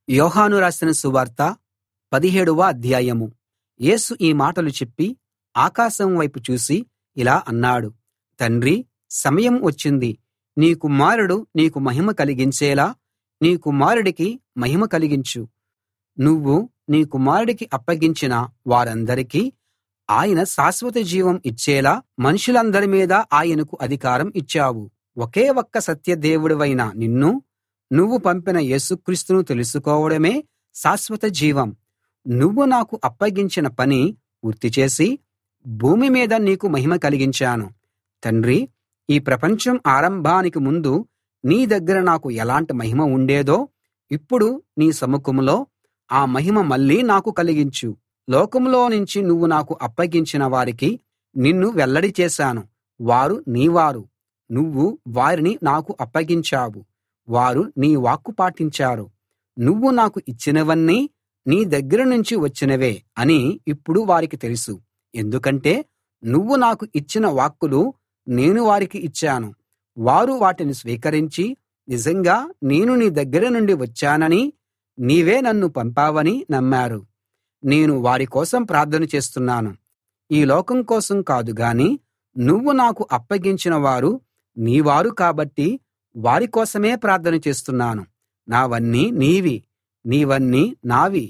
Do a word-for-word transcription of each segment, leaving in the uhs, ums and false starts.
యోహాను రాసిన సువార్త పదిహేడవ అధ్యాయం. యేసు ఈ మాటలు చెప్పి ఆకాశం వైపు చూసి ఇలా అన్నాడు: తండ్రీ, సమయం వచ్చింది. నీ కుమారుడు నీకు మహిమ కలిగించేలా నీ కుమారుడికి మహిమ కలిగించు. నువ్వు నీ కుమారుడికి అప్పగించిన వారందరికీ ఆయన శాశ్వత జీవం ఇచ్చేలా మనుషులందరి మీద ఆయనకు అధికారం ఇచ్చావు. ఒకే ఒక్క సత్య దేవుడివైన నిన్నూ నువ్వు పంపిన యేసుక్రీస్తును తెలుసుకోవడమే శాశ్వత జీవం. నువ్వు నాకు అప్పగించిన పని పూర్తి చేసి భూమి మీద నీకు మహిమ కలిగించాను. తండ్రీ, ఈ ప్రపంచం ఆరంభానికి ముందు నీ దగ్గర నాకు ఎలాంటి మహిమ ఉండేదో ఇప్పుడు నీ సముఖంలో ఆ మహిమ మళ్ళీ నాకు కలిగించు. లోకంలో నుంచి నువ్వు నాకు అప్పగించిన వారికి నిన్ను వెల్లడి చేశాను. వారు నీవారు. నువ్వు వారిని నాకు అప్పగించావు. వారు నీ వాక్కు పాటించారు. నువ్వు నాకు ఇచ్చినవన్నీ నీ దగ్గర నుంచి వచ్చినవే అని ఇప్పుడు వారికి తెలుసు. ఎందుకంటే నువ్వు నాకు ఇచ్చిన వాక్కులు నేను వారికి ఇచ్చాను. వారు వాటిని స్వీకరించి నిజంగా నేను నీ దగ్గర నుండి వచ్చాననీ నీవే నన్ను పంపావనీ నమ్మారు. నేను వారి కోసం ప్రార్థన చేస్తున్నాను. ఈ లోకం కోసం కాదు గాని నువ్వు నాకు అప్పగించిన వారు నీవారు కాబట్టి వారి కోసమే ప్రార్థన చేస్తున్నాను. నావన్నీ నీవి, నీవన్నీ నావి.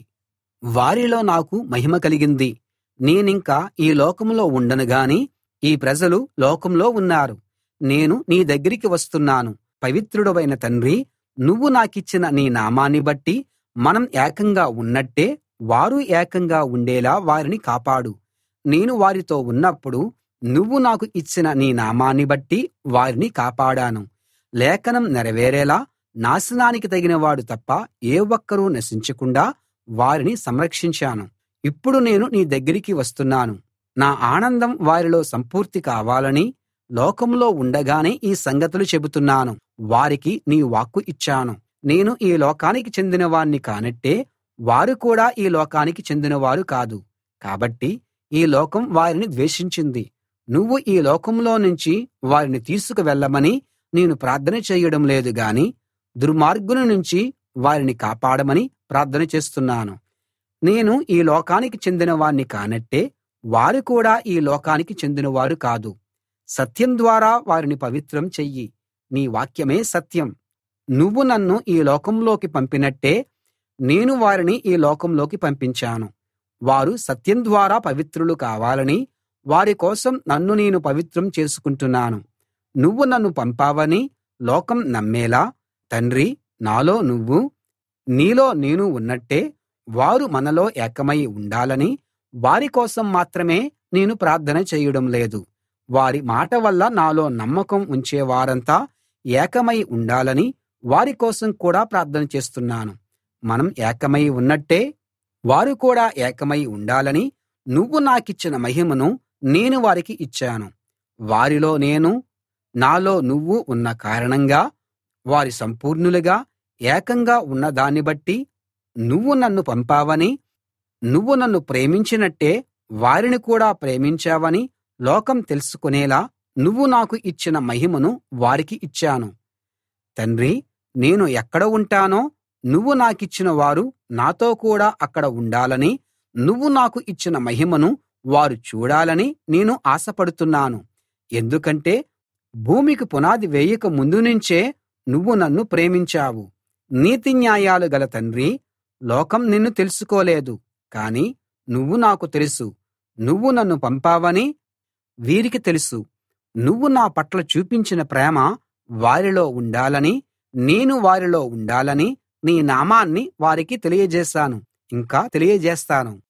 వారిలో నాకు మహిమ కలిగింది. నేనింక ఈ లోకంలో ఉండను గాని ఈ ప్రజలు లోకంలో ఉన్నారు. నేను నీ దగ్గరికి వస్తున్నాను. పవిత్రుడవైన తండ్రీ, నువ్వు నాకిచ్చిన నీ నామాన్ని బట్టి మనం ఏకంగా ఉన్నట్టే వారు ఏకంగా ఉండేలా వారిని కాపాడు. నేను వారితో ఉన్నప్పుడు నువ్వు నాకు ఇచ్చిన నీ నామాన్ని బట్టి వారిని కాపాడాను. లేఖనం నెరవేరేలా నాశనానికి తగినవాడు తప్ప ఏ ఒక్కరూ నశించకుండా వారిని సంరక్షించాను. ఇప్పుడు నేను నీ దగ్గరికి వస్తున్నాను. నా ఆనందం వారిలో సంపూర్తి కావాలని లోకంలో ఉండగానే ఈ సంగతులు చెబుతున్నాను. వారికి నీ వాక్కు ఇచ్చాను. నేను ఈ లోకానికి చెందినవాణ్ణి కానట్టే వారు కూడా ఈ లోకానికి చెందినవారు కాదు. కాబట్టి ఈ లోకం వారిని ద్వేషించింది. నువ్వు ఈ లోకంలో నుంచి వారిని తీసుకు వెళ్ళమని నేను ప్రార్థన చేయడం లేదు గాని దుర్మార్గుల నుంచి వారిని కాపాడమని ప్రార్థన చేస్తున్నాను. నేను ఈ లోకానికి చెందినవాణ్ణి కానట్టే వారు కూడా ఈ లోకానికి చెందినవారు కాదు. సత్యం ద్వారా వారిని పవిత్రం చెయ్యి. నీ వాక్యమే సత్యం. నువ్వు నన్ను ఈ లోకంలోకి పంపినట్టే నేను వారిని ఈ లోకంలోకి పంపించాను. వారు సత్యం ద్వారా పవిత్రులు కావాలని వారి కోసం నన్ను నేను పవిత్రం చేసుకుంటున్నాను. నువ్వు నన్ను పంపావని లోకం నమ్మేలా తండ్రీ, నాలో నువ్వు నీలో నేను ఉన్నట్టే వారు మనలో ఏకమై ఉండాలని వారి కోసం మాత్రమే నేను ప్రార్థన చేయడం లేదు. వారి మాట వల్ల నాలో నమ్మకం ఉంచే వారంతా ఏకమై ఉండాలని వారి కోసం కూడా ప్రార్థన చేస్తున్నాను. మనం ఏకమై ఉన్నట్టే వారు కూడా ఏకమై ఉండాలని నువ్వు నాకిచ్చిన మహిమను నేను వారికి ఇచ్చాను. వారిలో నేను నాలో నువ్వు ఉన్న కారణంగా వారి సంపూర్ణులుగా ఏకంగా ఉన్నదాన్ని బట్టి నువ్వు నన్ను పంపావని నువ్వు నన్ను ప్రేమించినట్టే వారిని కూడా ప్రేమించావని లోకం తెలుసుకునేలా నువ్వు నాకు ఇచ్చిన మహిమను వారికి ఇచ్చాను. తండ్రీ, నేను ఎక్కడ ఉంటానో నువ్వు నాకిచ్చిన వారు నాతో కూడా అక్కడ ఉండాలని నువ్వు నాకు ఇచ్చిన మహిమను వారు చూడాలని నేను ఆశపడుతున్నాను. ఎందుకంటే భూమికి పునాది వేయక ముందు నుంచే నువ్వు నన్ను ప్రేమించావు. నీతి న్యాయాలు గల తండ్రీ, లోకం నిన్ను తెలుసుకోలేదు, కాని నువ్వు నాకు తెలుసు. నువ్వు నన్ను పంపావని వీరికి తెలుసు. నువ్వు నా పట్ల చూపించిన ప్రేమ వారిలో ఉండాలని నేను వారిలో ఉండాలని నీ నామాన్ని వారికి తెలియజేశాను, ఇంకా తెలియజేస్తాను.